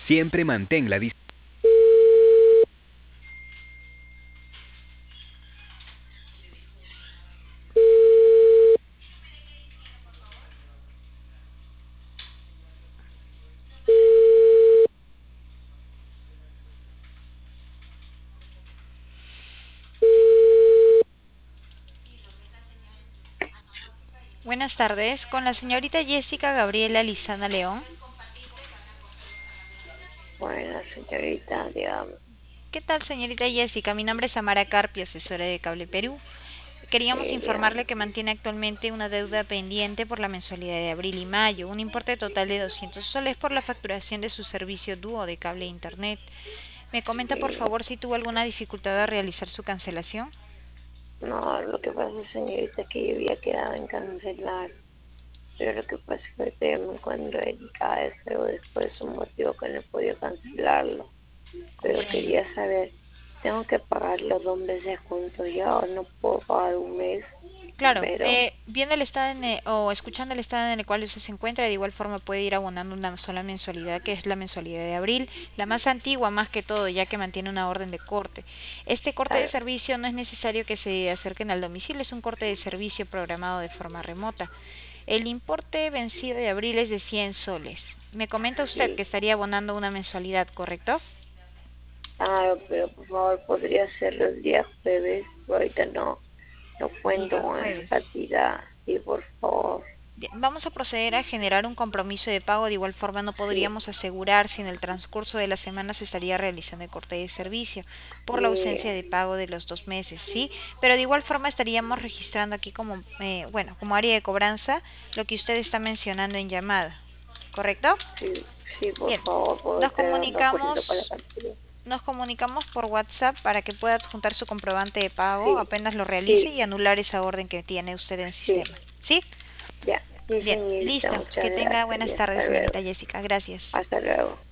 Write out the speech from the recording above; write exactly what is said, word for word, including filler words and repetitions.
Siempre mantén la distancia. Buenas tardes, con la señorita Jessica Gabriela Lizana León. Buena señorita, digamos. ¿Qué tal, señorita Jessica? Mi nombre es Amara Carpio, asesora de Cable Perú. Queríamos Sí, digamos. informarle que mantiene actualmente una deuda pendiente por la mensualidad de abril y mayo, un importe total de doscientos soles por la facturación de su servicio dúo de cable e internet. ¿Me comenta, por Sí. favor, si tuvo alguna dificultad a realizar su cancelación? No, lo que pasa, señorita, que yo había quedado en cancelar. Pero lo que pasa fue que me encuentro dedicada a eso, pero después un motivo que no he podido cancelarlo. Pero Comprendo. quería saber, ¿tengo que pagar los dos meses juntos ya o no puedo pagar un mes? Claro, Pero, eh, viendo el estado en el- o escuchando el estado en el cual usted se encuentra, de igual forma puede ir abonando una sola mensualidad, que es la mensualidad de abril, la más antigua más que todo, ya que mantiene una orden de corte. Este corte de claro, servicio no es necesario que se acerquen al domicilio, es un corte de servicio programado de forma remota. El importe vencido de abril es de cien soles. Me comenta usted que sí. estaría abonando una mensualidad, ¿correcto? Ah, pero por favor, podría ser el día jueves. Ahorita no, no cuento Día con esa jueves. cantidad. Sí, por favor. Bien, vamos a proceder a generar un compromiso de pago. De igual forma, no Sí, podríamos asegurar si en el transcurso de la semana se estaría realizando el corte de servicio por la ausencia sí. de pago de los dos meses, ¿sí? Pero de igual forma estaríamos registrando aquí como, eh, bueno, como área de cobranza lo que usted está mencionando en llamada, ¿correcto? Sí, sí, por Bien, favor, puedo nos estar de acuerdo con la comunicamos, cantidad. nos comunicamos por WhatsApp para que pueda adjuntar su comprobante de pago Sí, apenas lo realice sí, y anular esa orden que tiene usted en sí, sistema, ¿sí? ya. Sí, Bien, señorita, listo. muchas Que tenga gracias y buenas tardes, hasta luego. señorita Jessica. Gracias. Hasta luego.